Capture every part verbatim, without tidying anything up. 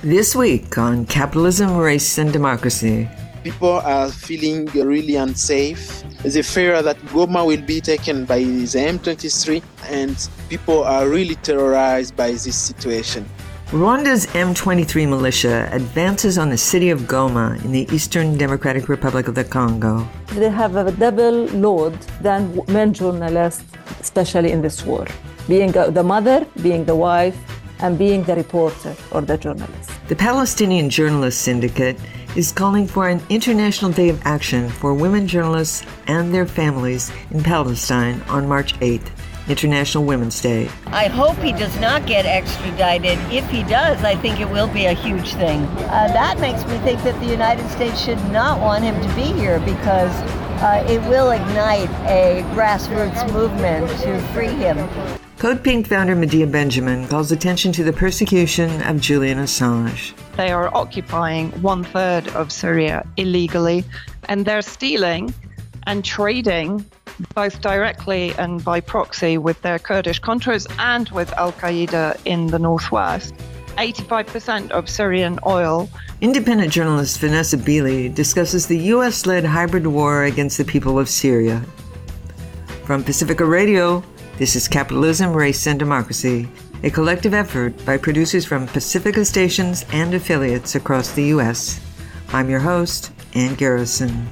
This week on Capitalism, Race and Democracy. People are feeling really unsafe. There's a fear that Goma will be taken by the M twenty-three, and people are really terrorized by this situation. Rwanda's M twenty-three militia advances on the city of Goma in the Eastern Democratic Republic of the Congo. They have a double load than men journalists, especially in this war. Being the mother, being the wife, and being the reporter or the journalist. The Palestinian Journalists Syndicate is calling for an international day of action for women journalists and their families in Palestine on March eighth, International Women's Day. I hope he does not get extradited. If he does, I think it will be a huge thing. Uh, that makes me think that the United States should not want him to be here because uh, it will ignite a grassroots movement to free him. Code Pink founder Medea Benjamin calls attention to the persecution of Julian Assange. They are occupying one third of Syria illegally, and they're stealing and trading both directly and by proxy with their Kurdish Contras and with Al-Qaeda in the northwest. eighty-five percent of Syrian oil. Independent journalist Vanessa Beeley discusses the U S-led hybrid war against the people of Syria. From Pacifica Radio, this is Capitalism, Race and Democracy, a collective effort by producers from Pacifica stations and affiliates across the U S. I'm your host, Ann Garrison.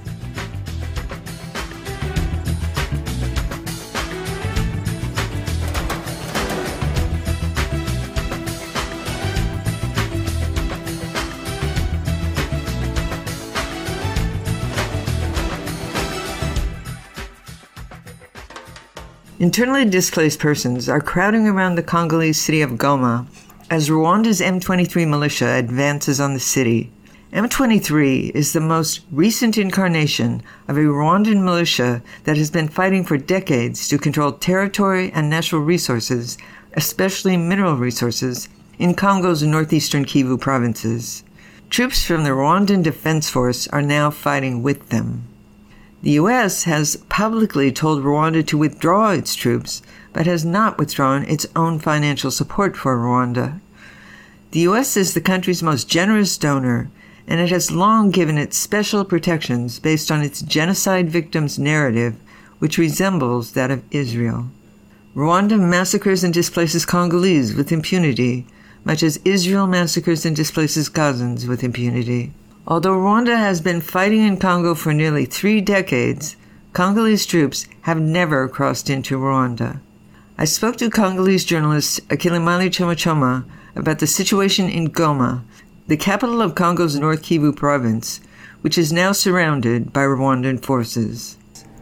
Internally displaced persons are crowding around the Congolese city of Goma as Rwanda's M twenty-three militia advances on the city. M twenty-three is the most recent incarnation of a Rwandan militia that has been fighting for decades to control territory and natural resources, especially mineral resources, in Congo's northeastern Kivu provinces. Troops from the Rwandan Defense Force are now fighting with them. The U S has publicly told Rwanda to withdraw its troops, but has not withdrawn its own financial support for Rwanda. The U S is the country's most generous donor, and it has long given it special protections based on its genocide victims' narrative, which resembles that of Israel. Rwanda massacres and displaces Congolese with impunity, much as Israel massacres and displaces Gazans with impunity. Although Rwanda has been fighting in Congo for nearly three decades, Congolese troops have never crossed into Rwanda. I spoke to Congolese journalist Akilimali Choma Choma about the situation in Goma, the capital of Congo's North Kivu province, which is now surrounded by Rwandan forces.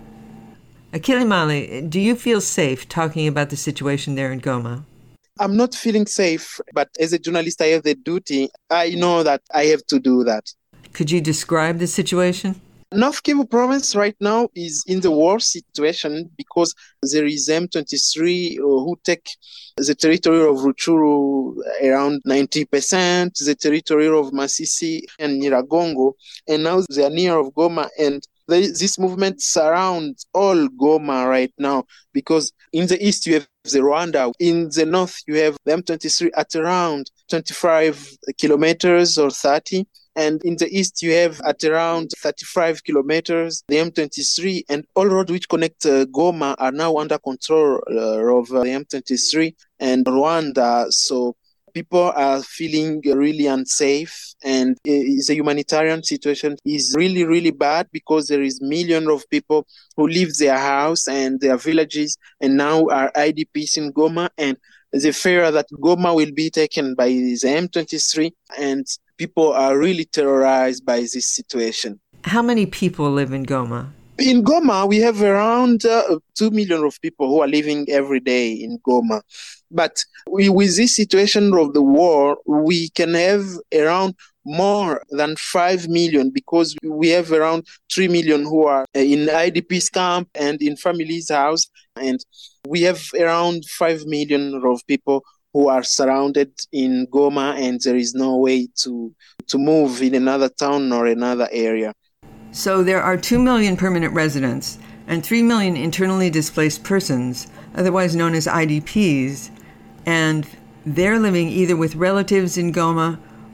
Akilimali, do you feel safe talking about the situation there in Goma? I'm not feeling safe, but as a journalist, I have the duty. I know that I have to do that. Could you describe the situation? North Kivu province right now is in the war situation because there is M twenty-three who take the territory of Rutshuru around ninety percent, the territory of Masisi and Nyiragongo, and now they are near of Goma, and they, this movement surrounds all Goma right now because in the east you have the Rwanda, in the north you have the M twenty-three at around twenty-five kilometers or thirty. And in the east, you have at around thirty-five kilometers, the M twenty-three, and all roads which connect uh, Goma are now under control uh, of uh, the M twenty-three and Rwanda. So people are feeling really unsafe, and uh, the humanitarian situation is really, really bad because there is millions of people who leave their house and their villages and now are I D Ps in Goma, and the fear that Goma will be taken by the M twenty-three, and people are really terrorized by this situation. How many people live in Goma? In Goma, we have around uh, two million of people who are living every day in Goma. But we, with this situation of the war, we can have around more than five million because we have around three million who are in I D P's camp and in families' house. And we have around five million of people who are surrounded in Goma, and there is no way to to move in another town or another area. So there are two million permanent residents and three million internally displaced persons, otherwise known as I D Ps, and they're living either with relatives in Goma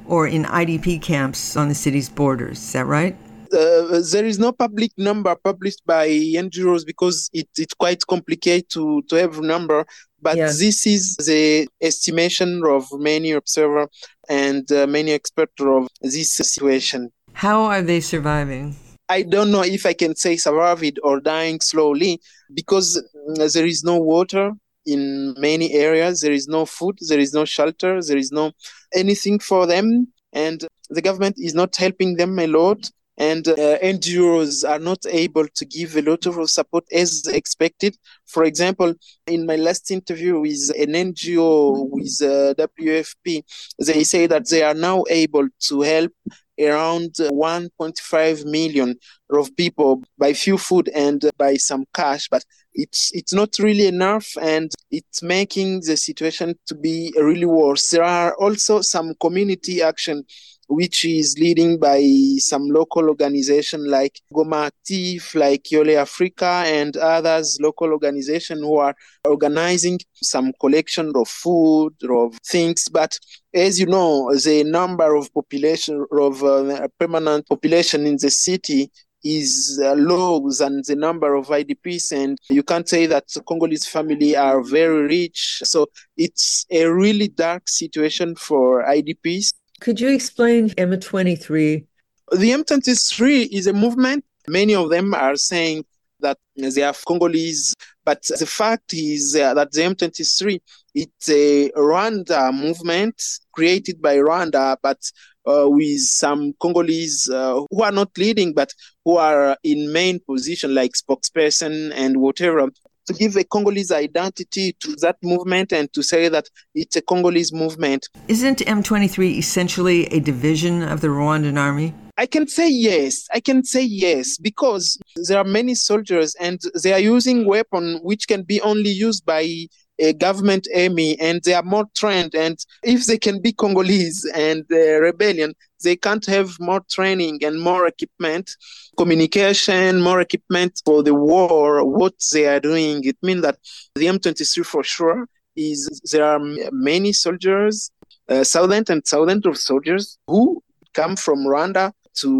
or in I D P camps on the city's borders. Is that right? Uh, there is no public number published by N G Os because it, it's quite complicated to, to have a number. But yeah. This is the estimation of many observers and uh, many experts of this situation. How are they surviving? I don't know if I can say surviving or dying slowly because there is no water in many areas. There is no food. There is no shelter. There is no anything for them. And the government is not helping them a lot. And uh, N G Os are not able to give a lot of support as expected. For example, in my last interview with an N G O with uh, W F P, they say that they are now able to help around one point five million of people by few food and by some cash, but it's it's not really enough, and it's making the situation to be really worse. There are also some community action which is leading by some local organization like Goma Active, like Yole Africa, and others local organizations who are organizing some collection of food, of things. But as you know, the number of population, of uh, permanent population in the city is uh, low than the number of I D Ps, and you can't say that Congolese family are very rich. So it's a really dark situation for I D Ps. Could you explain M twenty-three? The M twenty-three is a movement. Many of them are saying that they are Congolese, but the fact is uh, that the M twenty-three, it's a Rwanda movement created by Rwanda, but uh, with some Congolese uh, who are not leading, but who are in main position like spokesperson and whatever, to give a Congolese identity to that movement and to say that it's a Congolese movement. Isn't M twenty-three essentially a division of the Rwandan army? I can say yes. I can say yes, because there are many soldiers and they are using weapons which can be only used by a government army, and they are more trained. And if they can be Congolese and uh, rebellion, they can't have more training and more equipment, communication, more equipment for the war, what they are doing. It means that the M twenty-three for sure is there are many soldiers, uh, thousands and thousands of soldiers who come from Rwanda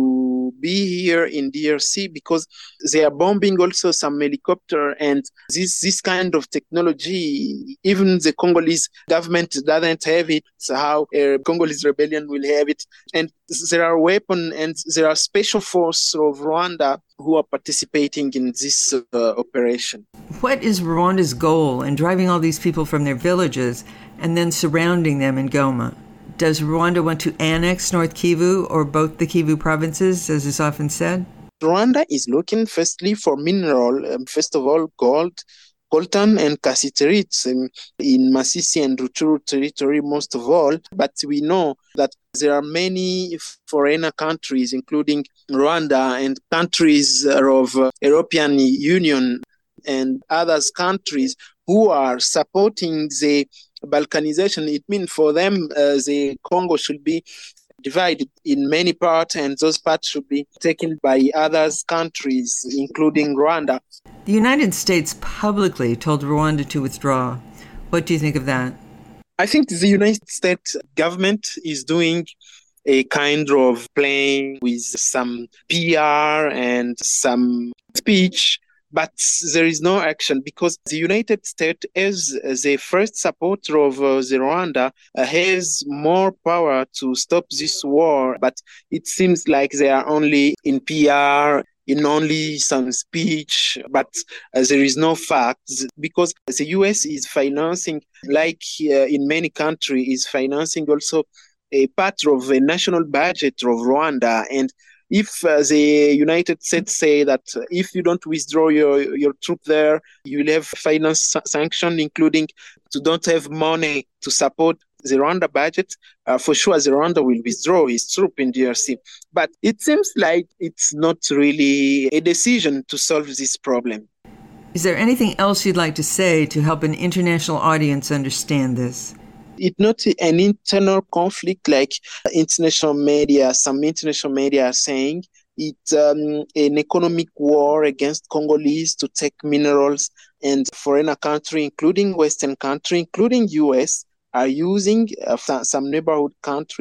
to be here in D R C because they are bombing also some helicopter, and this this kind of technology, even the Congolese government doesn't have it. So how a Congolese rebellion will have it? And there are weapons and there are special forces of Rwanda who are participating in this uh, operation. What is Rwanda's goal in driving all these people from their villages and then surrounding them in Goma? Does Rwanda want to annex North Kivu or both the Kivu provinces, as is often said? Rwanda is looking firstly for mineral, um, first of all, gold, coltan and cassiterite in, in Masisi and Rutshuru territory most of all. But we know that there are many foreigner countries, including Rwanda and countries of uh, European Union and other countries who are supporting the Balkanization. It means for them, uh, the Congo should be divided in many parts, and those parts should be taken by other countries, including Rwanda. The United States publicly told Rwanda to withdraw. What do you think of that? I think the United States government is doing a kind of playing with some P R and some speech, but there is no action because the United States, as the first supporter of uh, the Rwanda, uh, has more power to stop this war. But it seems like they are only in P R, in only some speech, but uh, there is no facts because the U S is financing, like uh, in many countries, is financing also a part of the national budget of Rwanda. And if uh, the United States say that if you don't withdraw your, your troop there, you will have finance sanction, including to don't have money to support the Rwanda budget, uh, for sure the Rwanda will withdraw his troop in D R C. But it seems like it's not really a decision to solve this problem. Is there anything else you'd like to say to help an international audience understand this? It's not an internal conflict like international media, some international media are saying. It's um, an economic war against Congolese to take minerals, and foreign country, including Western country, including U S, are using uh, some neighborhood country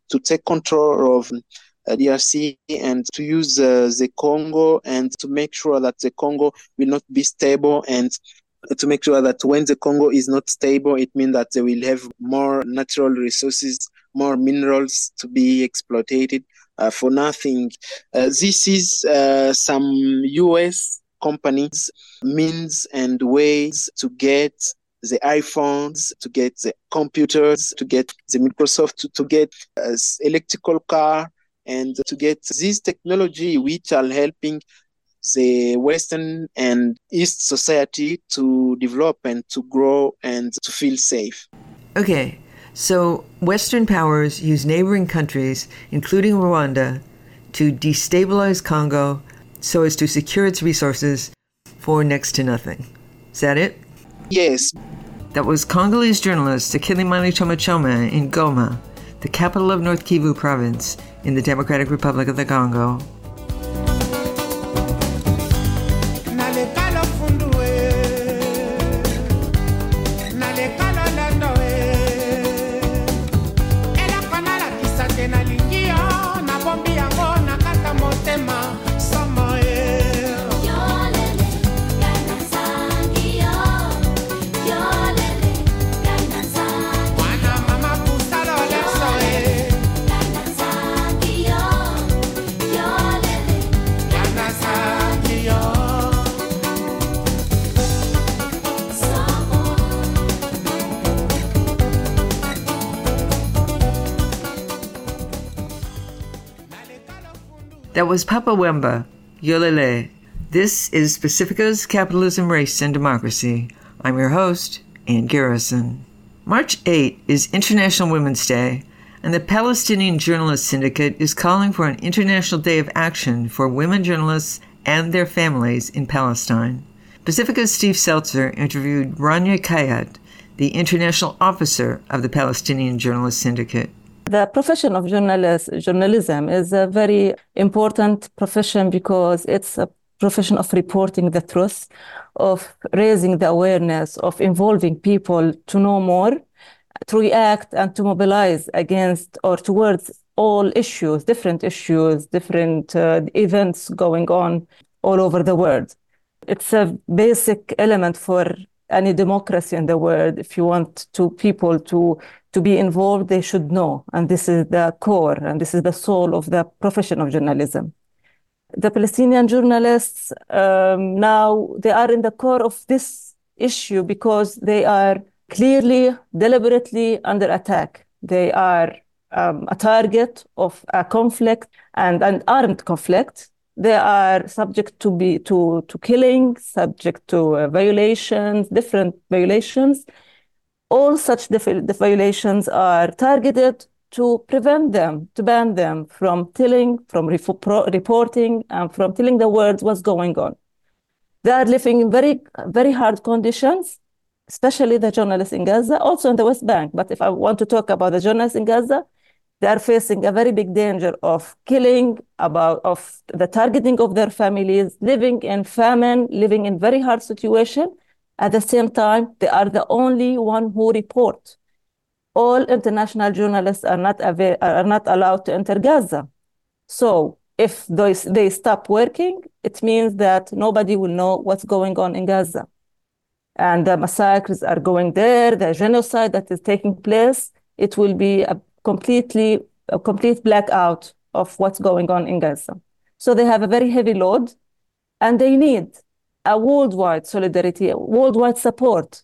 to take control of uh, D R C and to use uh, the Congo and to make sure that the Congo will not be stable, and to make sure that when the Congo is not stable, it means that they will have more natural resources, more minerals to be exploited uh, for nothing. Uh, this is uh, some U S companies' means and ways to get the iPhones, to get the computers, to get the Microsoft, to, to get uh, electrical car, and to get this technology which are helping the Western and East society to develop and to grow and to feel safe. Okay, so Western powers use neighboring countries, including Rwanda, to destabilize Congo so as to secure its resources for next to nothing. Is that it? Yes. That was Congolese journalist Akilimali Choma Choma in Goma, the capital of North Kivu province in the Democratic Republic of the Congo. That was Papa Wemba, Yolele. This is Pacifica's Capitalism, Race, and Democracy. I'm your host, Ann Garrison. March eighth is International Women's Day, and the Palestinian Journalists Syndicate is calling for an international day of action for women journalists and their families in Palestine. Pacifica's Steve Seltzer interviewed Rania Kayat, the international officer of the Palestinian Journalists Syndicate. The profession of journalist, journalism is a very important profession because it's a profession of reporting the truth, of raising the awareness, of involving people to know more, to react and to mobilize against or towards all issues, different issues, different uh, events going on all over the world. It's a basic element for any democracy in the world. If you want to people to to be involved, they should know. And this is the core, and this is the soul of the profession of journalism. The Palestinian journalists um, now, they are in the core of this issue because they are clearly, deliberately under attack. They are um, a target of a conflict and an armed conflict. They are subject to be to, to killing, subject to uh, violations, different violations. All such def- violations are targeted to prevent them, to ban them from telling, from re- pro- reporting, and from telling the world what's going on. They are living in very, very hard conditions, especially the journalists in Gaza, also in the West Bank. But if I want to talk about the journalists in Gaza, they are facing a very big danger of killing, about of the targeting of their families, living in famine, living in very hard situation. At the same time, they are the only one who report. All international journalists are not ava- are not allowed to enter Gaza. So if those, they stop working, it means that nobody will know what's going on in Gaza. And the massacres are going there, the genocide that is taking place, it will be a completely, a complete blackout of what's going on in Gaza. So they have a very heavy load, and they need a worldwide solidarity, a worldwide support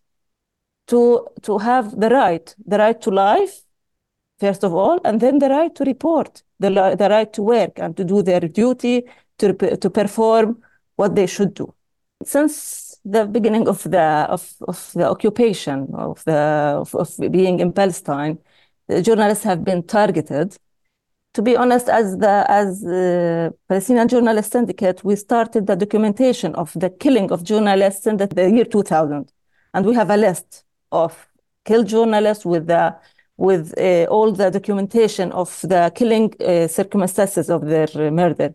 to, to have the right, the right to life, first of all, and then the right to report, the, the right to work and to do their duty, to, to perform what they should do. Since the beginning of the, of, of the occupation, of, the, of, of being in Palestine, the journalists have been targeted. To be honest, as the as the Palestinian Journalist Syndicate, we started the documentation of the killing of journalists in the, the year two thousand, and we have a list of killed journalists with the with uh, all the documentation of the killing uh, circumstances of their uh, murder.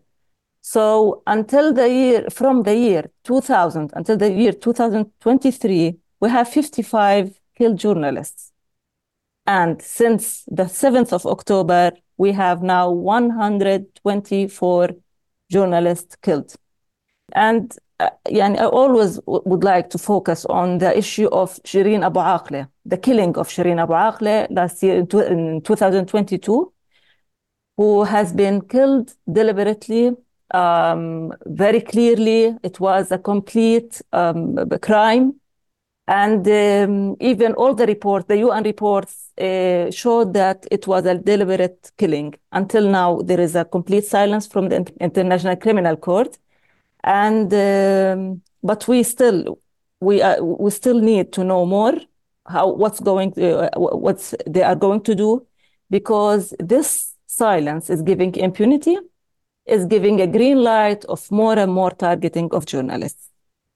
So until the year from the year two thousand until the year two thousand twenty-three, we have fifty-five killed journalists. And since the seventh of October, we have now one hundred twenty-four journalists killed. And uh, yani, I always w- would like to focus on the issue of Shireen Abu Akleh, the killing of Shireen Abu Akleh last year in, tw- in twenty twenty-two, who has been killed deliberately. Um, very clearly, it was a complete um, crime. And um, even all the reports, the U N reports, uh, showed that it was a deliberate killing. Until now, there is a complete silence from the International Criminal Court. And um, but we still we uh, we still need to know more how what's going to, uh, what's they are going to do, because this silence is giving impunity, is giving a green light of more and more targeting of journalists.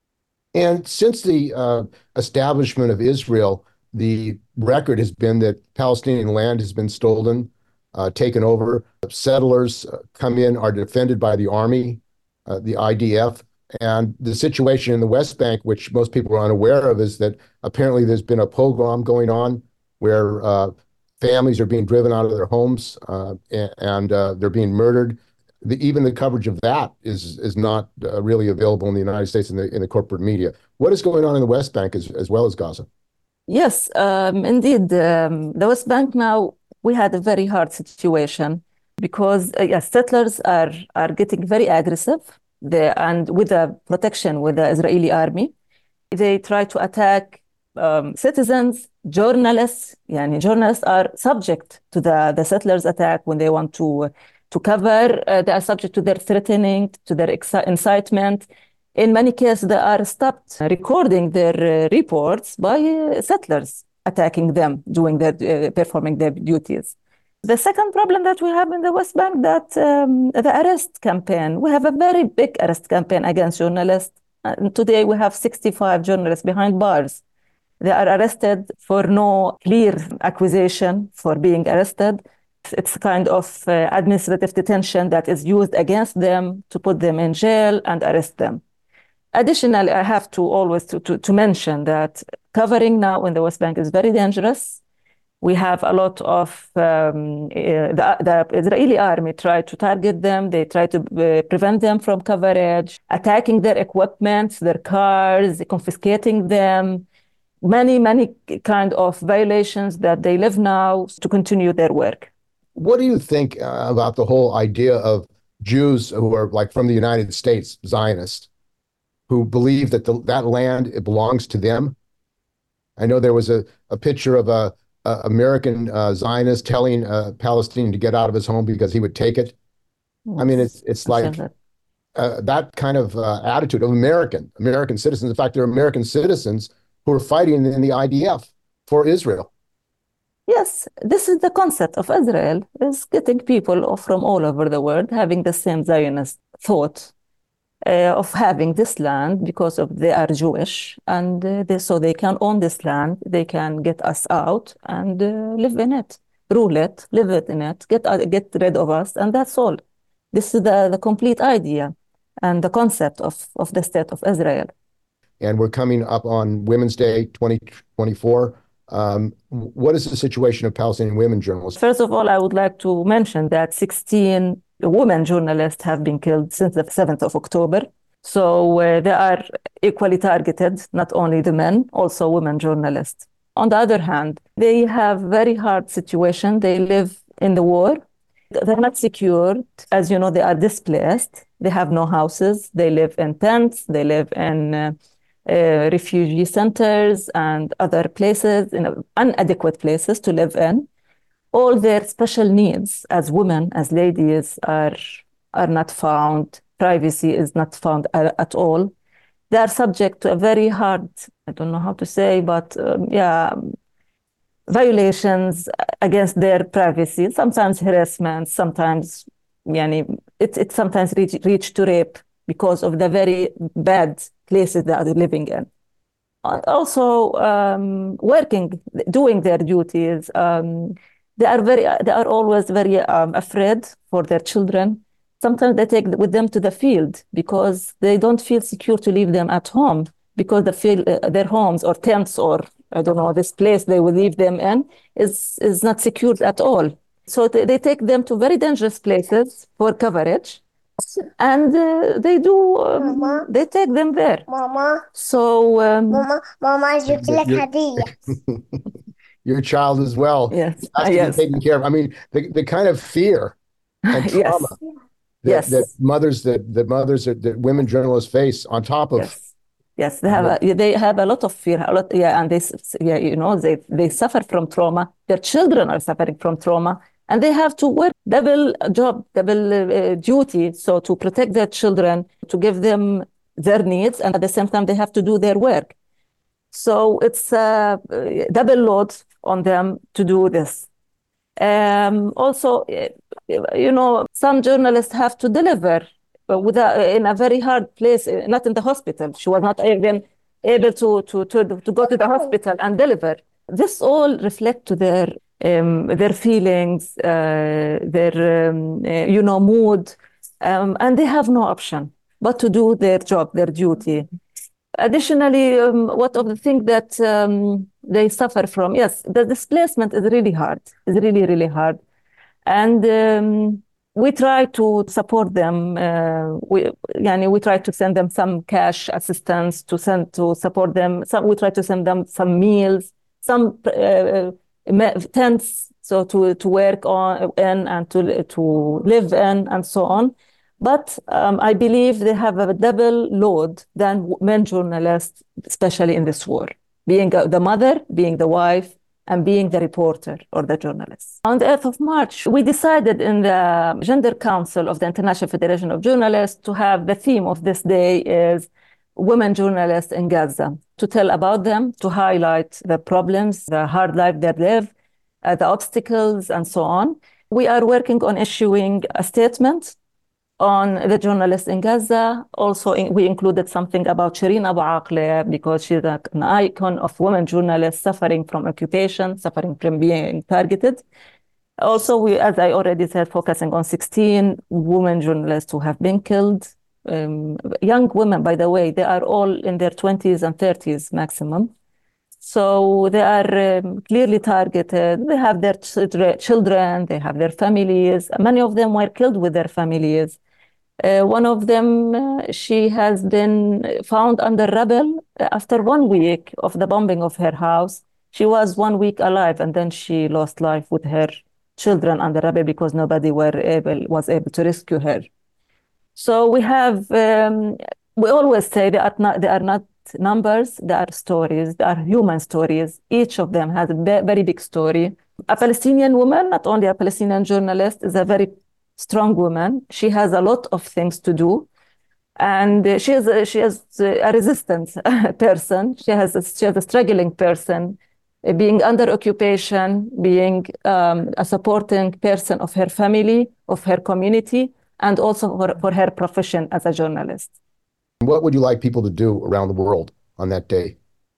And since the uh, establishment of Israel, the record has been that Palestinian land has been stolen, uh, taken over. Settlers uh, come in, are defended by the army, uh, the I D F. And the situation in the West Bank, which most people are unaware of, is that apparently there's been a pogrom going on where uh, families are being driven out of their homes uh, and, and uh, they're being murdered. The, even the coverage of that is is not uh, really available in the United States in the in the corporate media. What is going on in the West Bank as, as well as Gaza? Yes, um, indeed. Um, the West Bank now, we had a very hard situation because uh, yes, settlers are are getting very aggressive. They, and with the protection with the Israeli army, they try to attack um, citizens, journalists. Yani journalists are subject to the, the settlers' attack when they want to to cover. Uh, they are subject to their threatening, to their exci- incitement. In many cases, they are stopped recording their uh, reports by uh, settlers attacking them, doing their uh, performing their duties. The second problem that we have in the West Bank, that um, the arrest campaign. We have a very big arrest campaign against journalists. And today we have sixty-five journalists behind bars. They are arrested for no clear accusation for being arrested. It's a kind of uh, administrative detention that is used against them to put them in jail and arrest them. Additionally, I have to always to, to, to mention that covering now in the West Bank is very dangerous. We have a lot of, um, uh, the, the Israeli army try to target them. They try to uh, prevent them from coverage, attacking their equipment, their cars, confiscating them. Many, many kind of violations that they live now to continue their work. What do you think uh, about the whole idea of Jews who are like from the United States, Zionists, who believe that the, that land, it belongs to them? I know there was a, a picture of a, a American uh, Zionist telling a Palestinian to get out of his home because he would take it. Yes. I mean, it's it's like uh, that kind of uh, attitude of American, American citizens. In fact, there are American citizens who are fighting in the I D F for Israel. Yes, this is the concept of Israel, is getting people from all over the world having the same Zionist thought uh, of having this land because of they are Jewish, and uh, they, so they can own this land, they can get us out and uh, live in it, rule it, live it in it, get uh, get rid of us, and that's all. This is the, the complete idea and the concept of, of the state of Israel. And we're coming up on Women's Day twenty twenty-four. Um, what is the situation of Palestinian women journalists? First of all, I would like to mention that sixteen women journalists have been killed since the seventh of October. So uh, they are equally targeted, not only the men, also women journalists. On the other hand, they have very hard situation. They live in the war. They're not secured. As you know, they are displaced. They have no houses. They live in tents. They live in uh, Uh, refugee centers and other places, in inadequate places to live in. All their special needs as women, as ladies, are are not found. Privacy is not found at all. They are subject to a very hard, I don't know how to say, but um, yeah, violations against their privacy. Sometimes harassment, sometimes, yani, it it sometimes reach reach to rape because of the very bad places that they're living in. Also, um, working, doing their duties. Um, they are very, they are always very um, afraid for their children. Sometimes they take with them to the field because they don't feel secure to leave them at home because the field, uh, their homes or tents or I don't know, this place they will leave them in is is not secured at all. So they, they take them to very dangerous places for coverage, and uh, they do, um, Mama. they take them there. ماما So, um, ماما ماما جبت لك You're- هدية. Your child as well yes, has to yes, be taken care of. I mean, the, the kind of fear and yes, trauma that, yes. that mothers that, that mothers that, that women journalists face on top of Yes. Yes, they have a, they have a lot of fear, a lot, yeah, and they, s- yeah, you know, they they suffer from trauma. Their children are suffering from trauma, and they have to work double job, double uh, duty, so to protect their children, to give them their needs, and at the same time they have to do their work. So it's a uh, double load on them to do this. Um, also, uh, you know, some journalists have to deliver uh, with a, in a very hard place, uh, not in the hospital. She was not even able to, to, to, to go to the hospital and deliver. This all reflect to their um, their feelings, uh, their um, uh, you know mood, um, and they have no option but to do their job, their duty. Additionally, um, what of the things that um, they suffer from? Yes, the displacement is really hard. It's really, really hard. And um, we try to support them. Uh, we, yani we try to send them some cash assistance to send to support them. Some, we try to send them some meals, some uh, tents, so to, to work on in and to, to live in and so on. But um, I believe they have a double load than men journalists, especially in this war, being the mother, being the wife, and being the reporter or the journalist. On the eighth of March, we decided in the Gender Council of the International Federation of Journalists to have the theme of this day is women journalists in Gaza, to tell about them, to highlight the problems, the hard life they live, uh, the obstacles, and so on. We are working on issuing a statement on the journalists in Gaza. Also, in, we included something about Shireen Abu Akleh because she's a, an icon of women journalists suffering from occupation, suffering from being targeted. Also, we, as I already said, focusing on sixteen women journalists who have been killed. Um, young women, by the way, they are all in their twenties and thirties maximum. So they are um, clearly targeted. They have their ch- children, they have their families. Many of them were killed with their families. Uh, one of them, uh, she has been found under rubble after one week of the bombing of her house. She was one week alive, and then she lost life with her children under rubble because nobody were able, was able to rescue her. So we have, um, we always say they are not, they are not numbers, they are stories, they are human stories. Each of them has a very big story. A Palestinian woman, not only a Palestinian journalist, is a very strong woman. She has a lot of things to do, and she is a, she is a resistant person. She has a, she is a struggling person, being under occupation, being um, a supporting person of her family, of her community, and also for, for her profession as a journalist. What would you like people to do around the world on that day?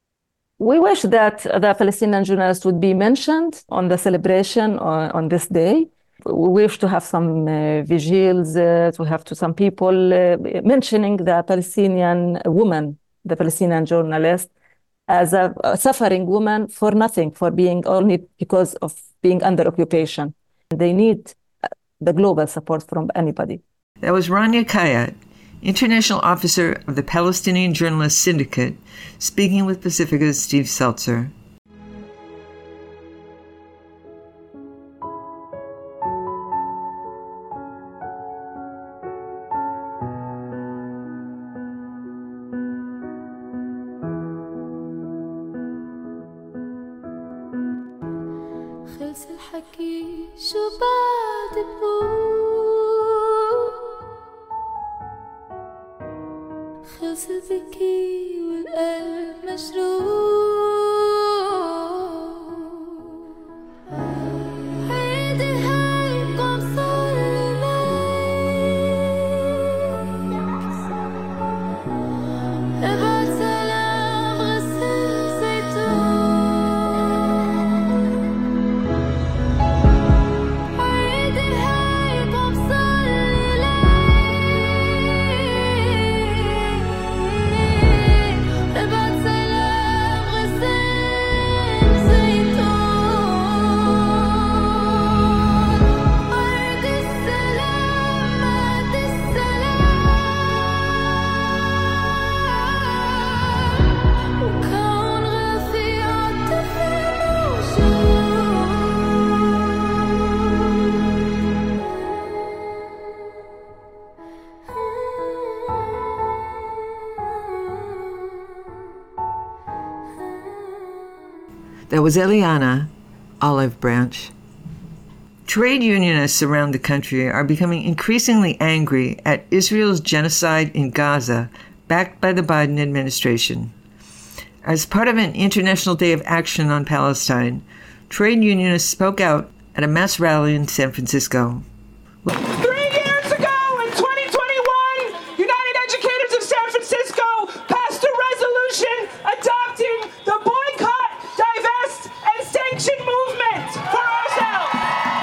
We wish that the Palestinian journalists would be mentioned on the celebration on, on this day. We wish to have some uh, vigils, uh, to have to some people uh, mentioning the Palestinian woman, the Palestinian journalist, as a, a suffering woman for nothing, for being only because of being under occupation. They need the global support from anybody. That was Rania Kayat, International Officer of the Palestinian Journalists Syndicate, speaking with Pacifica's Steve Seltzer. خلص الحكي شو بعد بقول خلص البكي والقلب مجروح عيدي هيك عم صلي لك ابعت سلام غسل زيتون عيدي هيك عم صلي لك ابعت سلام That was Eliana, Olive Branch. Trade unionists around the country are becoming increasingly angry at Israel's genocide in Gaza, backed by the Biden administration. As part of an International Day of Action on Palestine, trade unionists spoke out at a mass rally in San Francisco. Three years ago, in twenty twenty-one, United Educators of San Francisco passed a resolution adopting the boycott, divest, and sanction movement for ourselves.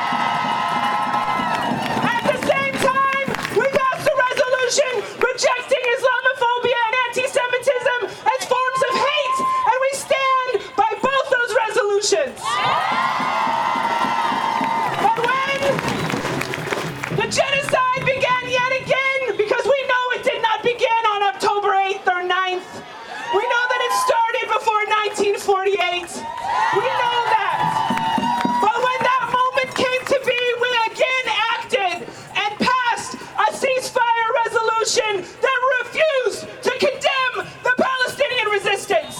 At the same time, we passed a resolution rejecting Islamophobia and anti-Semitism as forms of hate, and we stand by both those resolutions. But when the genocide began yet again, because we know it did not begin on October eighth or ninth. We know that it started before nineteen forty-eight. We know that. But when that moment came to be, we again acted and passed a ceasefire resolution that refused to condemn the Palestinian resistance.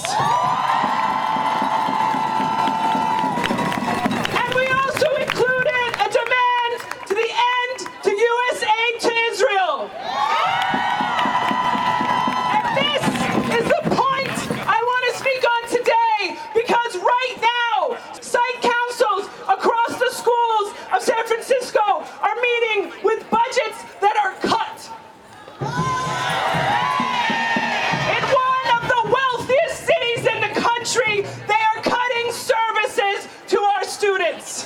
And we also included a demand to the end to U S aid to Israel. And this is the point I want to speak on today, because right now, site councils across the schools of San Francisco are meeting with budgets that are cut. In one of the wealthiest cities in the country, they are cutting services to our students.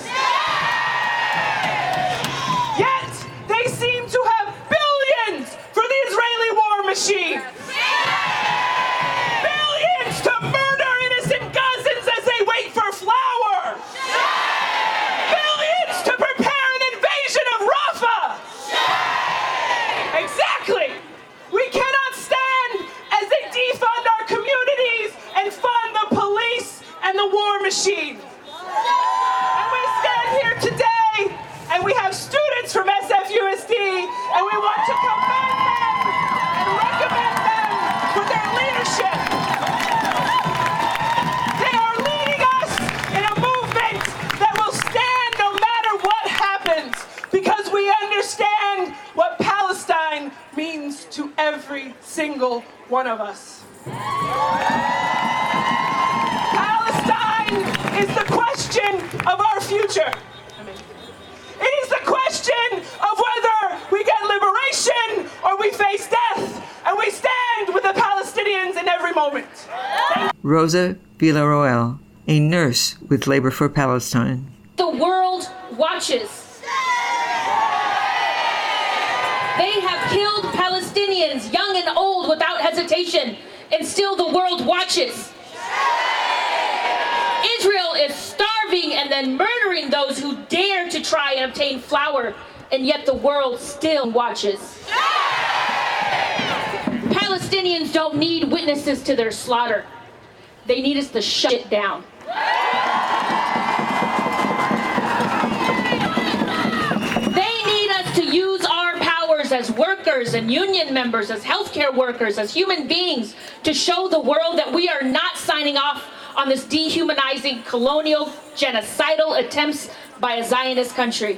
Yet, they seem to have billions for the Israeli war machine. Billions to murder innocent Gazans as they wait for flour. Billions to prepare an invasion of Rafah. Exactly. We cannot stand as they defund our communities and fund the police and the war machine. And we stand here today, and we have students from S F U S D, and we want to commend them and recommend them for their leadership. They are leading us in a movement that will stand no matter what happens, because we understand what Palestine means to every single one of us. Palestine is the question of our future. It is the question of whether we get liberation or we face death, and we stand with the Palestinians in every moment. Rosa Villarroel, a nurse with Labor for Palestine. The world watches. They have killed Palestinians, young and old, without hesitation, and still the world watches. Israel is starving and then murdering those who dare to try and obtain flour, and yet the world still watches. Palestinians don't need witnesses to their slaughter. They need us to shut it down. They need us to use our powers as workers and union members, as healthcare workers, as human beings, to show the world that we are not signing off on this dehumanizing, colonial, genocidal attempts by a Zionist country.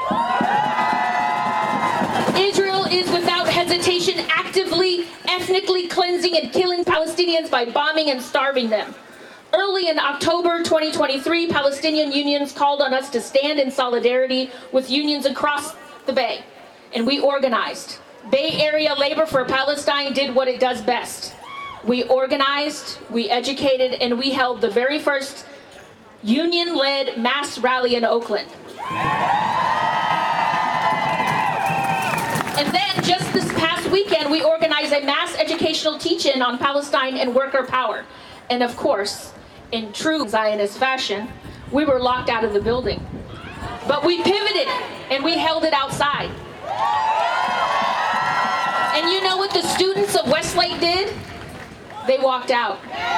Israel is without hesitation actively, ethnically cleansing and killing Palestinians by bombing and starving them. Early in October twenty twenty-three, Palestinian unions called on us to stand in solidarity with unions across the Bay, and we organized. Bay Area Labor for Palestine did what it does best. We organized, we educated, and we held the very first union-led mass rally in Oakland. And then just this past weekend, we organized a mass educational teach-in on Palestine and worker power. And of course, in true Zionist fashion, we were locked out of the building. But we pivoted and we held it outside. And you know what the students of Westlake did? They walked out.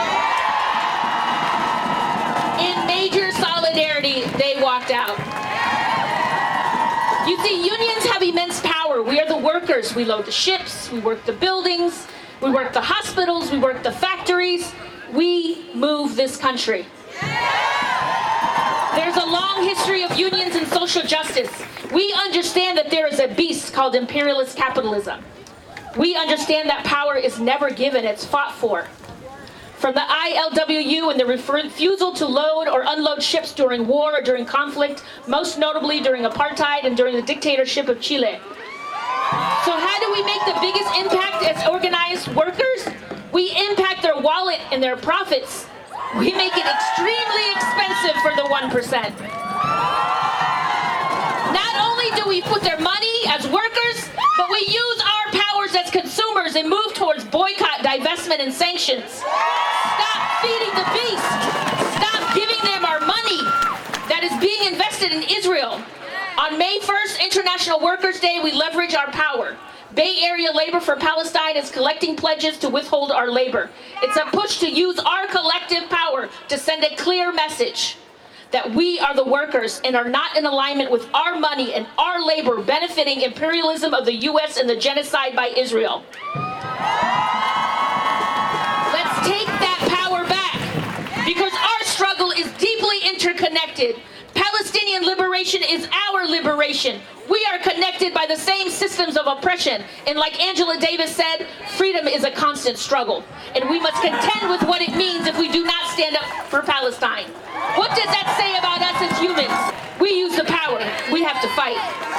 In major solidarity, they walked out. You see, unions have immense power. We are the workers. We load the ships, we work the buildings, we work the hospitals, we work the factories. We move this country. There's a long history of unions and social justice. We understand that there is a beast called imperialist capitalism. We understand that power is never given, it's fought for. From the I L W U and the refusal to load or unload ships during war or during conflict, most notably during apartheid and during the dictatorship of Chile. So how do we make the biggest impact as organized workers? We impact their wallet and their profits. We make it extremely expensive for the one percent. Not only do we put their money as workers, but we use our powers as consumers and move towards boycott, divestment, and sanctions. Stop feeding the beast. Stop giving them our money that is being invested in Israel. On May first, International Workers' Day, we leverage our power. Bay Area Labor for Palestine is collecting pledges to withhold our labor. It's a push to use our collective power to send a clear message that we are the workers and are not in alignment with our money and our labor benefiting imperialism of the U S and the genocide by Israel. Let's take that power back because our struggle is deeply interconnected. Palestinian liberation is our liberation. We are connected by the same systems of oppression. And like Angela Davis said, freedom is a constant struggle. And we must contend with what it means if we do not stand up for Palestine. What does that say about us as humans? We use the power. We have to fight.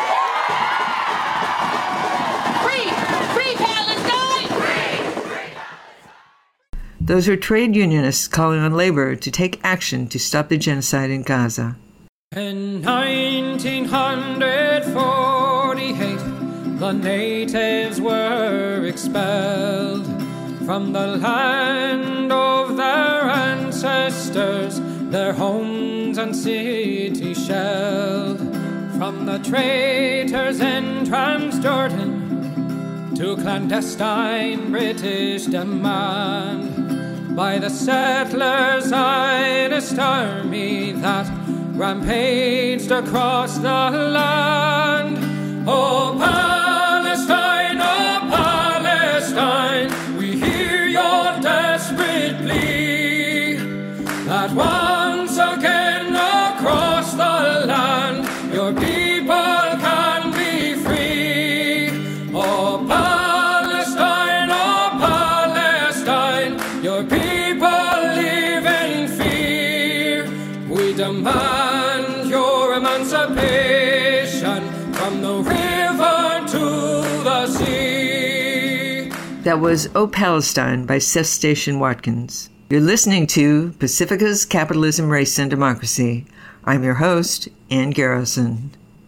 Free! Free Palestine! Those are trade unionists calling on labor to take action to stop the genocide in Gaza. In nineteen forty-eight, the natives were expelled from the land of their ancestors, their homes and cities shelled. From the traitors in Transjordan to clandestine British demand by the settlers' Zionist army that rampaged across the land. Oh Palestine, oh Palestine, we hear your desperate plea that once again across the land your people can be free. Oh Palestine, oh Palestine, your people live in fear. We demand your emancipation from the river to the sea. That was O Palestine by Seth Station Watkins. You're listening to Pacifica's Capitalism, Race, and Democracy. I'm your host, Ann Garrison.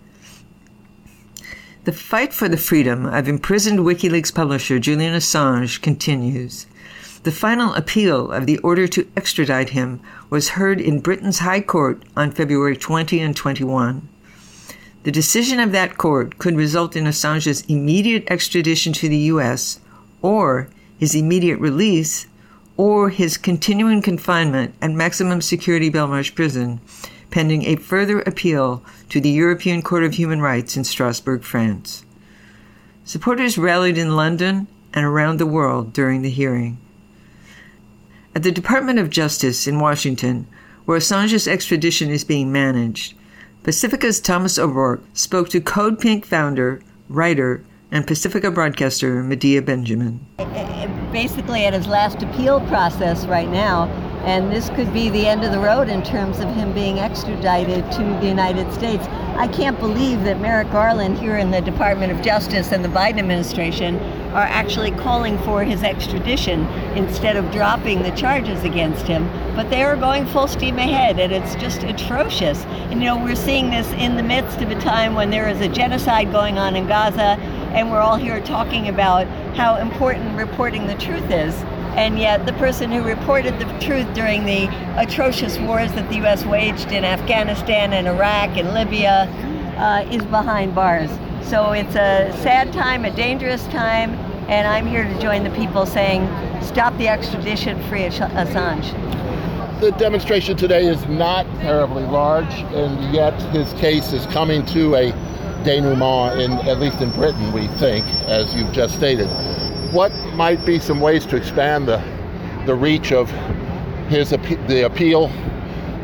The fight for the freedom of imprisoned WikiLeaks publisher Julian Assange continues. The final appeal of the order to extradite him was heard in Britain's High Court on February twentieth and twenty-first. The decision of that court could result in Assange's immediate extradition to the U S, or his immediate release, or his continuing confinement at maximum security Belmarsh prison, pending a further appeal to the European Court of Human Rights in Strasbourg, France. Supporters rallied in London and around the world during the hearing. At the Department of Justice in Washington, where Assange's extradition is being managed, Pacifica's Thomas O'Rourke spoke to Code Pink founder, writer, and Pacifica broadcaster Medea Benjamin. Basically at his last appeal process right now, and this could be the end of the road in terms of him being extradited to the United States. I can't believe that Merrick Garland here in the Department of Justice and the Biden administration are actually calling for his extradition instead of dropping the charges against him. But they are going full steam ahead, and it's just atrocious. And you know, we're seeing this in the midst of a time when there is a genocide going on in Gaza, and we're all here talking about how important reporting the truth is. And yet the person who reported the truth during the atrocious wars that the U S waged in Afghanistan and Iraq and Libya uh, is behind bars. So it's a sad time, a dangerous time, and I'm here to join the people saying, stop the extradition, free Assange. The demonstration today is not terribly large, and yet his case is coming to a denouement, in, at least in Britain, we think, as you've just stated. What might be some ways to expand the the reach of his the appeal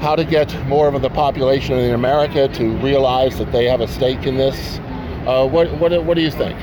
how to get more of the population in America to realize that they have a stake in this? Uh, what, what, what do you think?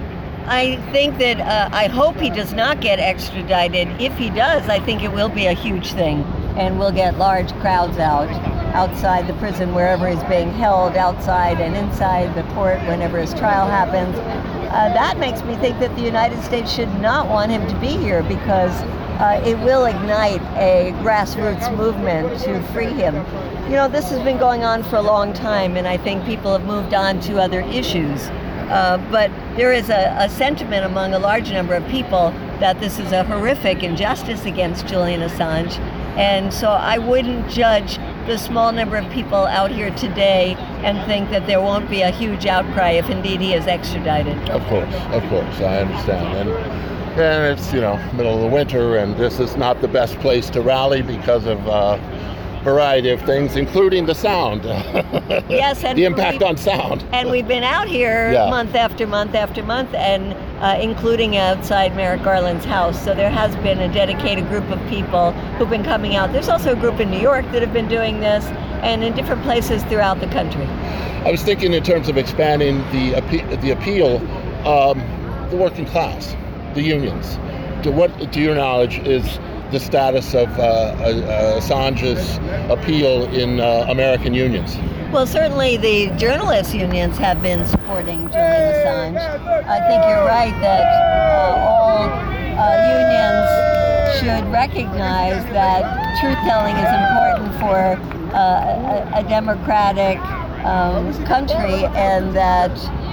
I think that uh, I hope he does not get extradited. If he does, I think it will be a huge thing, and we'll get large crowds out, outside the prison wherever he's being held, outside and inside the court whenever his trial happens. Uh, that makes me think that the United States should not want him to be here, because uh, it will ignite a grassroots movement to free him. You know, this has been going on for a long time, and I think people have moved on to other issues. Uh, but there is a, a sentiment among a large number of people that this is a horrific injustice against Julian Assange. And so I wouldn't judge the small number of people out here today and think that there won't be a huge outcry if indeed he is extradited. Of course, of course, I understand. And, and it's, you know, middle of the winter, and this is not the best place to rally because of uh, variety of things, including the sound. Yes, and the impact on sound. And we've been out here yeah. month after month after month, and uh, including outside Merrick Garland's house. So there has been a dedicated group of people who've been coming out. There's also a group in New York that have been doing this, and in different places throughout the country. I was thinking in terms of expanding the appe- the appeal, um, the working class, the unions. To what, to your knowledge, is the status of uh, uh, Assange's appeal in uh, American unions? Well, certainly the journalists' unions have been supporting Julian Assange. I think you're right that uh, all uh, unions should recognize that truth-telling is important for uh, a, a democratic um, country, and that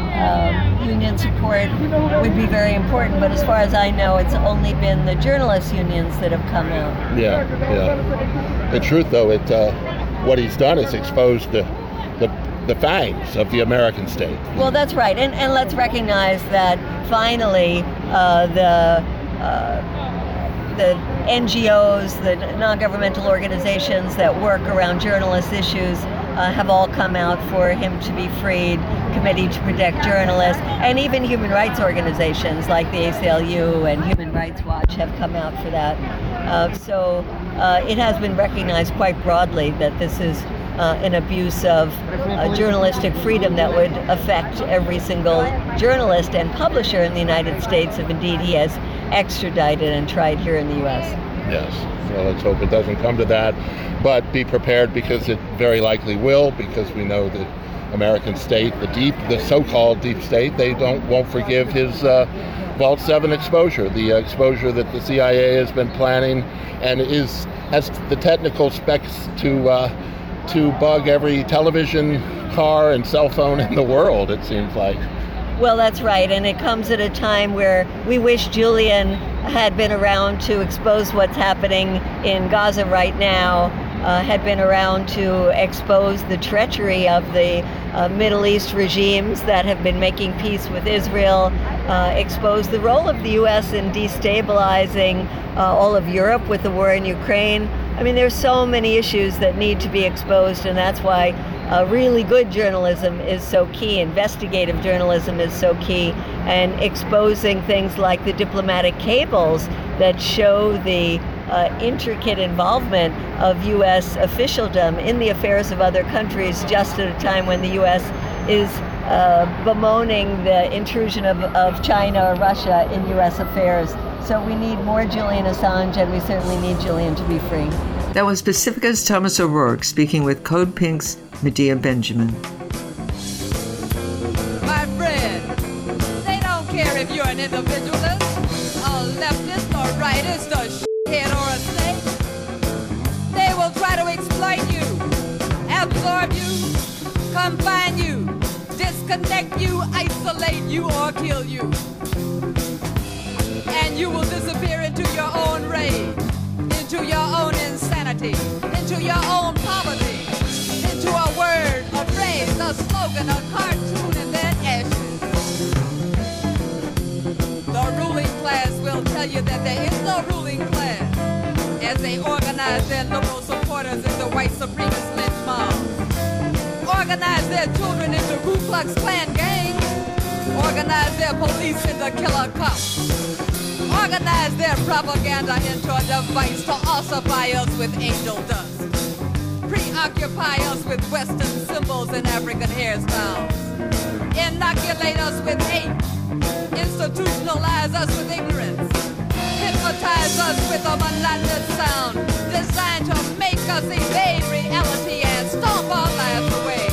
Um, union support would be very important, but as far as I know, it's only been the journalists' unions that have come out. Yeah, yeah. In truth, though, it uh, what he's done is exposed the, the the fangs of the American state. Well, that's right, and and let's recognize that finally uh, the uh, the N G Os, the non-governmental organizations that work around journalist issues, Uh, have all come out for him to be freed, Committee to Protect Journalists, and even human rights organizations like the A C L U and Human Rights Watch have come out for that. Uh, so uh, it has been recognized quite broadly that this is uh, an abuse of uh, journalistic freedom that would affect every single journalist and publisher in the United States if indeed he has extradited and tried here in the U S. Yes, so let's hope it doesn't come to that, but be prepared, because it very likely will, because we know that American state, the deep, the so-called deep state, they don't won't forgive his uh, Vault seven exposure, the uh, exposure that the C I A has been planning, and is has the technical specs to uh, to bug every television, car, and cell phone in the world, it seems like. Well, that's right, and it comes at a time where we wish Julian had been around to expose what's happening in Gaza right now, uh, had been around to expose the treachery of the uh, Middle East regimes that have been making peace with Israel, uh, expose the role of the U S in destabilizing uh, all of Europe with the war in Ukraine. I mean, there's so many issues that need to be exposed, and that's why Uh, really good journalism is so key, investigative journalism is so key, and exposing things like the diplomatic cables that show the uh, intricate involvement of U S officialdom in the affairs of other countries just at a time when the U S is uh, bemoaning the intrusion of, of China or Russia in U S affairs. So we need more Julian Assange, and we certainly need Julian to be free. That was Pacifica's Thomas O'Rourke speaking with Code Pink's Medea Benjamin. My friend, they don't care if you're an individualist, a leftist, or rightist, a shithead, or a snake. They will try to exploit you, absorb you, confine you, disconnect you, isolate you, or kill you. And you will disappear into your own rage, into your own insanity, into your own poverty, into a word, a phrase, a slogan, a cartoon, and then ashes. The ruling class will tell you that there is no ruling class, as they organize their liberal supporters into white supremacist lynch mobs, organize their children into Ku Klux Klan gangs, organize their police into killer cops, organize their propaganda into a device to ossify us with angel dust. Preach Occupy us with Western symbols and African hairstyles. Inoculate us with hate. Institutionalize us with ignorance. Hypnotize us with a monotonous sound designed to make us evade reality and stomp our lives away.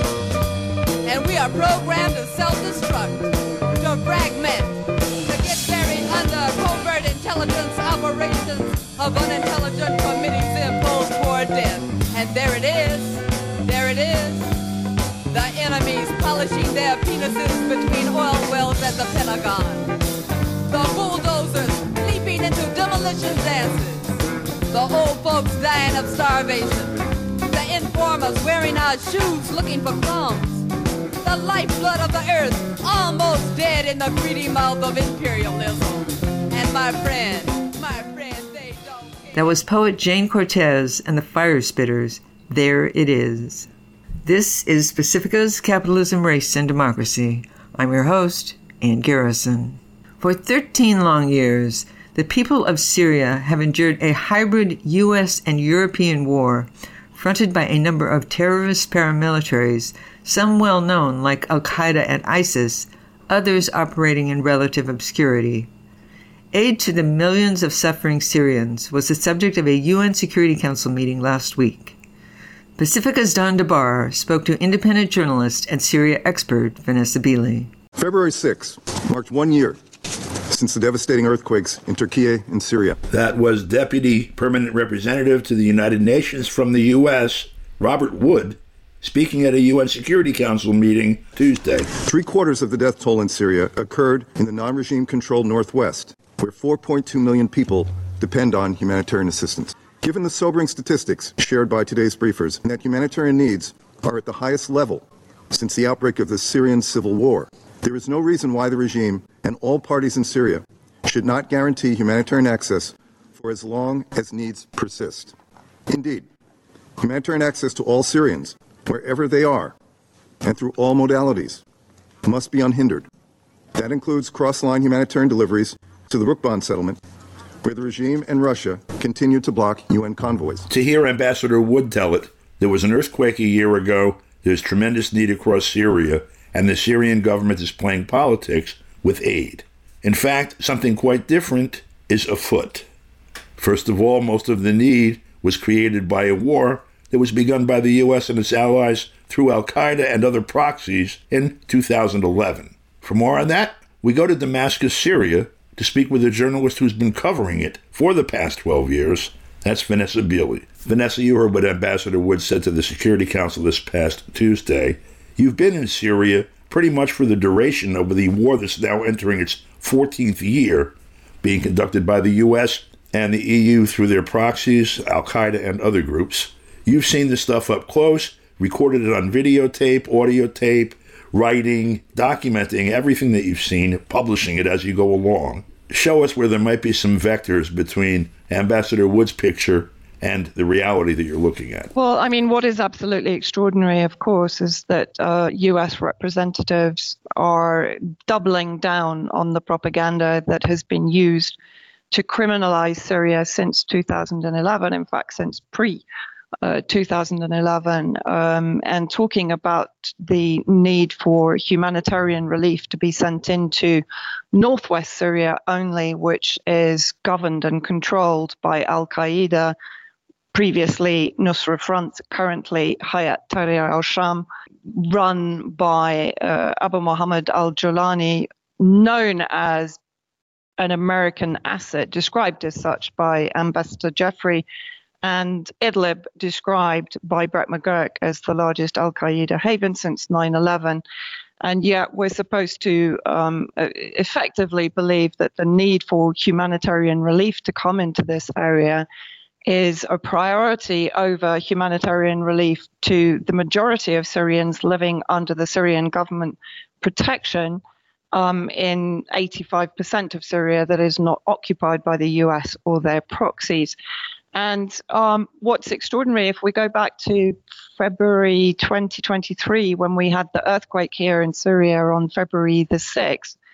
And we are programmed to self-destruct, to fragment, to get buried under covert intelligence operations of unintelligent committees imposed toward death. And there it is, there it is, the enemies polishing their penises between oil wells at the Pentagon. The bulldozers leaping into demolition dances. The old folks dying of starvation. The informers wearing our shoes looking for crumbs. The lifeblood of the earth almost dead in the greedy mouth of imperialism. And my friend, my friend, they don't care. That was poet Jane Cortez and the Fire Spitters. There it is. This is Pacifica's Capitalism, Race, and Democracy. I'm your host, Ann Garrison. For thirteen long years, the people of Syria have endured a hybrid U S and European war fronted by a number of terrorist paramilitaries, some well-known like Al-Qaeda and ISIS, others operating in relative obscurity. Aid to the millions of suffering Syrians was the subject of a U N Security Council meeting last week. Pacifica's Don DeBar spoke to independent journalist and Syria expert Vanessa Beeley. February sixth marked one year since the devastating earthquakes in Turkey and Syria. That was Deputy Permanent Representative to the United Nations from the U S, Robert Wood, speaking at a U N Security Council meeting Tuesday. Three quarters of the death toll in Syria occurred in the non-regime controlled Northwest, where four point two million people depend on humanitarian assistance. Given the sobering statistics shared by today's briefers, that humanitarian needs are at the highest level since the outbreak of the Syrian civil war, there is no reason why the regime and all parties in Syria should not guarantee humanitarian access for as long as needs persist. Indeed, humanitarian access to all Syrians, wherever they are, and through all modalities, must be unhindered. That includes cross-line humanitarian deliveries to the Rukban settlement, where the regime and Russia continue to block U N convoys. To hear Ambassador Wood tell it, there was an earthquake a year ago, there's tremendous need across Syria, and the Syrian government is playing politics with aid. In fact, something quite different is afoot. First of all, most of the need was created by a war that was begun by the U S and its allies through Al-Qaeda and other proxies in two thousand eleven. For more on that, we go to Damascus, Syria, to speak with a journalist who's been covering it for the past twelve years. That's Vanessa Beeley. Vanessa, you heard what Ambassador Wood said to the Security Council this past Tuesday. You've been in Syria pretty much for the duration of the war that's now entering its fourteenth year, being conducted by the U S and the E U through their proxies, Al-Qaeda and other groups. You've seen this stuff up close, recorded it on videotape, audio tape, writing, documenting everything that you've seen, publishing it as you go along. Show us where there might be some vectors between Ambassador Wood's picture and the reality that you're looking at. Well, I mean, what is absolutely extraordinary, of course, is that uh, U S representatives are doubling down on the propaganda that has been used to criminalize Syria since two thousand eleven, in fact, since pre Uh, two thousand eleven, um, and talking about the need for humanitarian relief to be sent into northwest Syria only, which is governed and controlled by Al-Qaeda, previously Nusra Front, currently Hayat Tahrir al-Sham, run by uh, Abu Muhammad al-Julani, known as an American asset, described as such by Ambassador Jeffrey, and Idlib described by Brett McGurk as the largest Al-Qaeda haven since nine eleven. And yet we're supposed to um, effectively believe that the need for humanitarian relief to come into this area is a priority over humanitarian relief to the majority of Syrians living under the Syrian government protection um, in eighty-five percent of Syria that is not occupied by the U S or their proxies. And um, what's extraordinary, if we go back to February twenty twenty-three, when we had the earthquake here in Syria on February the sixth,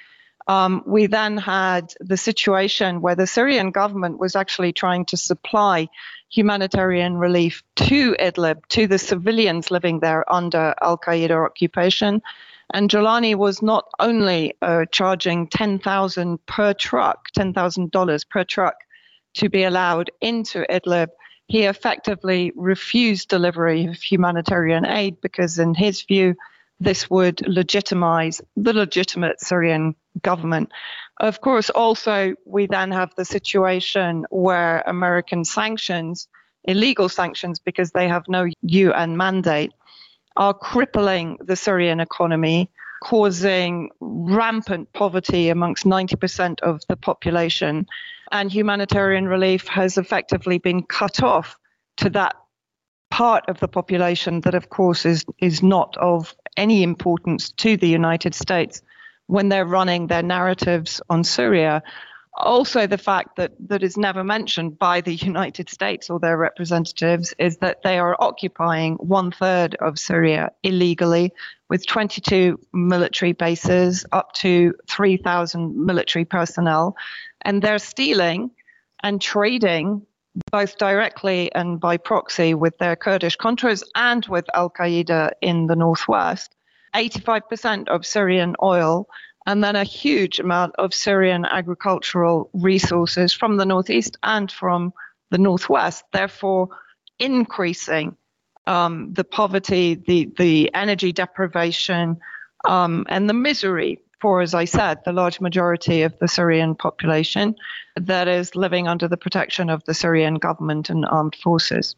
Um, we then had the situation where the Syrian government was actually trying to supply humanitarian relief to Idlib, to the civilians living there under al-Qaeda occupation. And Jolani was not only uh, charging ten thousand dollars per truck, ten thousand dollars per truck to be allowed into Idlib, he effectively refused delivery of humanitarian aid because, in his view, this would legitimize the legitimate Syrian government. Of course, also, we then have the situation where American sanctions, illegal sanctions, because they have no U N mandate, are crippling the Syrian economy, causing rampant poverty amongst ninety percent of the population. And humanitarian relief has effectively been cut off to that part of the population that, of course, is, is not of any importance to the United States when they're running their narratives on Syria. Also, the fact that that is never mentioned by the United States or their representatives is that they are occupying one third of Syria illegally, with twenty-two military bases, up to three thousand military personnel, and they're stealing and trading both directly and by proxy with their Kurdish Contras and with al-Qaeda in the northwest, eighty-five percent of Syrian oil, and then a huge amount of Syrian agricultural resources from the northeast and from the northwest, therefore increasing um, the poverty, the, the energy deprivation, um, and the misery for, as I said, the large majority of the Syrian population that is living under the protection of the Syrian government and armed forces.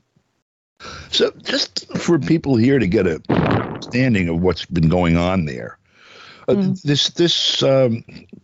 So just for people here to get a understanding of what's been going on there, uh, mm. this this um,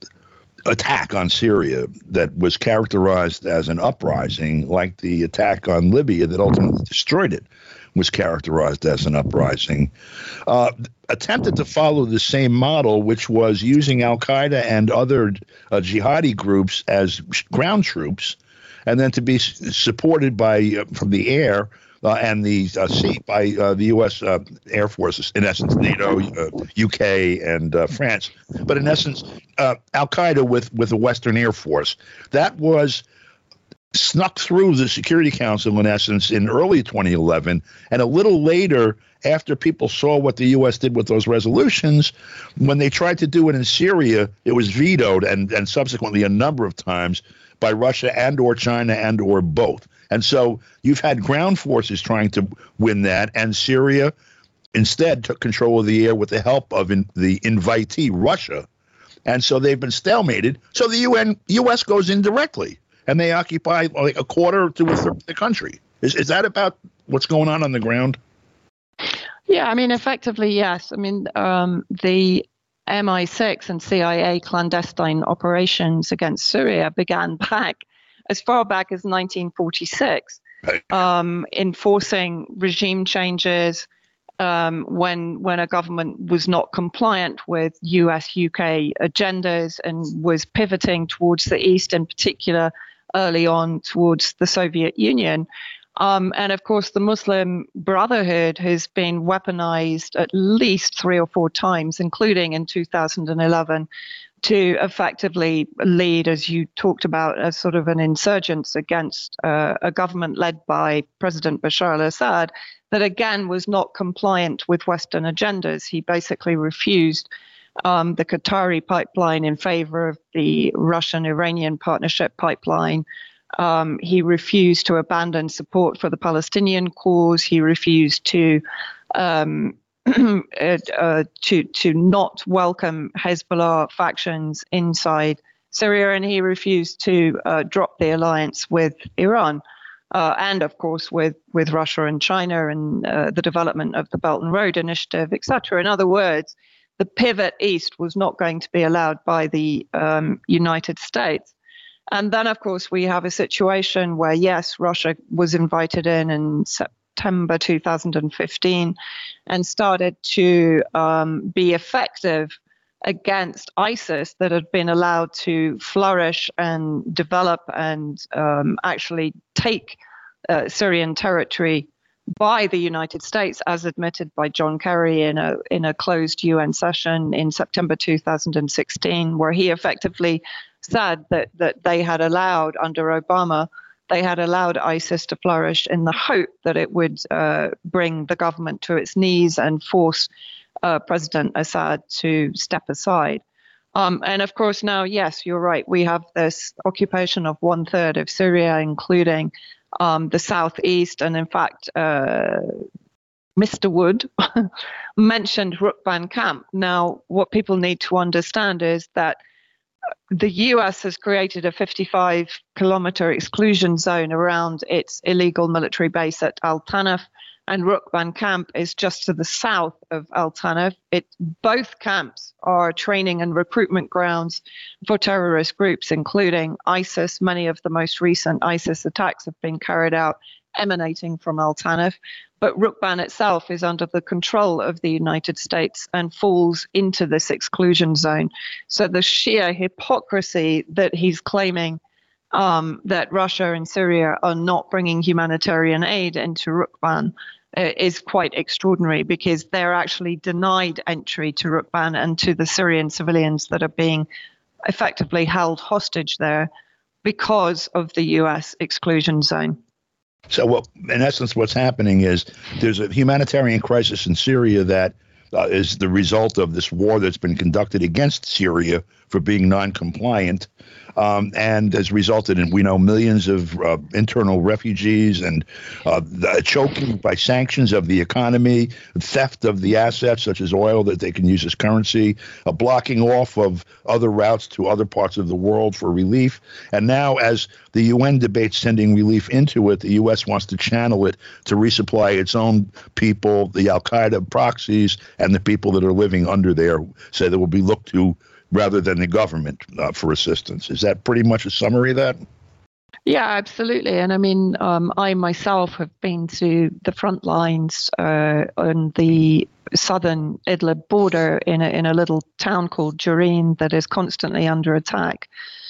attack on Syria that was characterized as an uprising, like the attack on Libya that ultimately destroyed it, was characterized as an uprising, uh, attempted to follow the same model, which was using al-Qaeda and other uh, jihadi groups as ground troops, and then to be s- supported by uh, from the air uh, and the uh, sea by uh, the U S uh, Air Forces, in essence, NATO, uh, U K, and uh, France. But in essence, uh, al-Qaeda with, with the Western Air Force. That was snuck through the Security Council, in essence, in early twenty eleven. And a little later, after people saw what the U S did with those resolutions, when they tried to do it in Syria, it was vetoed and, and subsequently a number of times by Russia and or China and or both. And so you've had ground forces trying to win that, and Syria instead took control of the air with the help of in, the invitee, Russia. And so they've been stalemated. So the U N, U S goes in directly, and they occupy like a quarter to a third of the country. Is, is that about what's going on on the ground? Yeah, I mean, effectively, yes. I mean, um, the M I six and C I A clandestine operations against Syria began back as far back as nineteen forty-six, um, enforcing regime changes um, when when a government was not compliant with U S U K agendas and was pivoting towards the East, in particular, early on towards the Soviet Union. Um, and of course, the Muslim Brotherhood has been weaponized at least three or four times, including in two thousand eleven, to effectively lead, as you talked about, as sort of an insurgence against uh, a government led by President Bashar al-Assad that, again, was not compliant with Western agendas. He basically refused um, the Qatari pipeline in favor of the Russian-Iranian partnership pipeline. Um, he refused to abandon support for the Palestinian cause. He refused to um, uh, to to not welcome Hezbollah factions inside Syria, and he refused to uh, drop the alliance with Iran, uh, and of course with with Russia and China, and uh, the development of the Belt and Road Initiative, et cetera. In other words, the pivot east was not going to be allowed by the um, United States. And then, of course, we have a situation where, yes, Russia was invited in in September two thousand fifteen and started to um, be effective against ISIS that had been allowed to flourish and develop and um, actually take uh, Syrian territory by the United States, as admitted by John Kerry in a in a closed U N session in September two thousand sixteen, where he effectively said that that they had allowed, under Obama, they had allowed ISIS to flourish in the hope that it would uh, bring the government to its knees and force uh, President Assad to step aside. Um, and of course, now, yes, you're right. We have this occupation of one third of Syria, including um, the southeast. And in fact, uh, Mister Wood mentioned Rukban camp. Now, what people need to understand is that the U S has created a fifty-five kilometer exclusion zone around its illegal military base at Al Tanf, and Rukban camp is just to the south of Al Tanf. It, both camps are training and recruitment grounds for terrorist groups, including ISIS. Many of the most recent ISIS attacks have been carried out emanating from Al Tanf. But Rukban itself is under the control of the United States and falls into this exclusion zone. So the sheer hypocrisy that he's claiming um, that Russia and Syria are not bringing humanitarian aid into Rukban uh, is quite extraordinary, because they're actually denied entry to Rukban and to the Syrian civilians that are being effectively held hostage there because of the U S exclusion zone. So, well, in essence, what's happening is there's a humanitarian crisis in Syria that uh, is the result of this war that's been conducted against Syria for being non-compliant, um, and has resulted in, we know, millions of uh, internal refugees and uh, the choking by sanctions of the economy, theft of the assets such as oil that they can use as currency, a blocking off of other routes to other parts of the world for relief. And now, as the U N debates sending relief into it, the U S wants to channel it to resupply its own people, the al-Qaeda proxies, and the people that are living under there, so that will be looked to rather than the government uh, for assistance. Is that pretty much a summary of that? Yeah, absolutely. And I mean, um, I myself have been to the front lines uh, on the southern Idlib border in a, in a little town called Jareen that is constantly under attack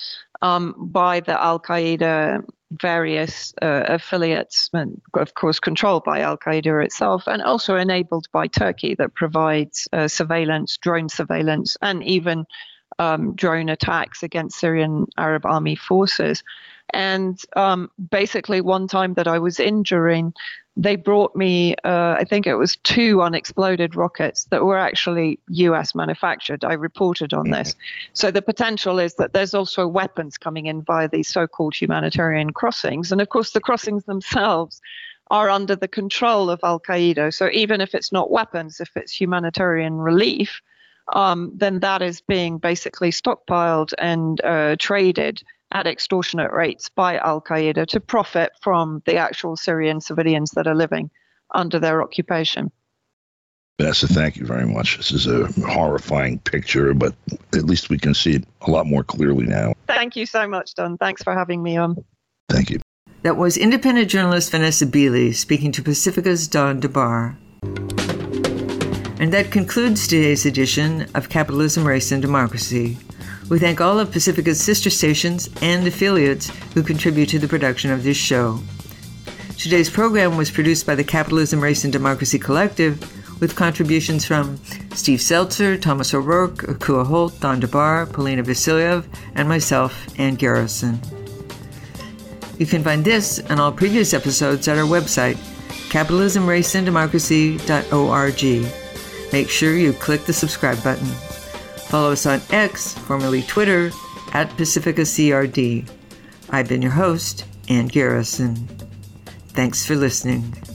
um, by the Al-Qaeda various uh, affiliates, and of course controlled by Al-Qaeda itself, and also enabled by Turkey, that provides uh, surveillance, drone surveillance, and even um, drone attacks against Syrian Arab Army forces. And um, basically, one time that I was in Jareen, they brought me, uh, I think it was two unexploded rockets that were actually U S manufactured. I reported on this. So the potential is that there's also weapons coming in via these so-called humanitarian crossings. And of course, the crossings themselves are under the control of Al-Qaeda. So even if it's not weapons, if it's humanitarian relief, um, then that is being basically stockpiled and uh, traded at extortionate rates by Al-Qaeda to profit from the actual Syrian civilians that are living under their occupation. Vanessa, thank you very much. This is a horrifying picture, but at least we can see it a lot more clearly now. Thank you so much, Don. Thanks for having me on. Thank you. That was independent journalist Vanessa Beeley speaking to Pacifica's Don DeBar. And that concludes today's edition of Capitalism, Race, and Democracy. We thank all of Pacifica's sister stations and affiliates who contribute to the production of this show. Today's program was produced by the Capitalism, Race, and Democracy Collective, with contributions from Steve Seltzer, Thomas O'Rourke, Akua Holt, Don DeBar, Polina Vasiliev, and myself, Ann Garrison. You can find this and all previous episodes at our website, capitalism race and democracy dot org. Make sure you click the subscribe button. Follow us on X, formerly Twitter, at Pacifica C R D. I've been your host, Ann Garrison. Thanks for listening.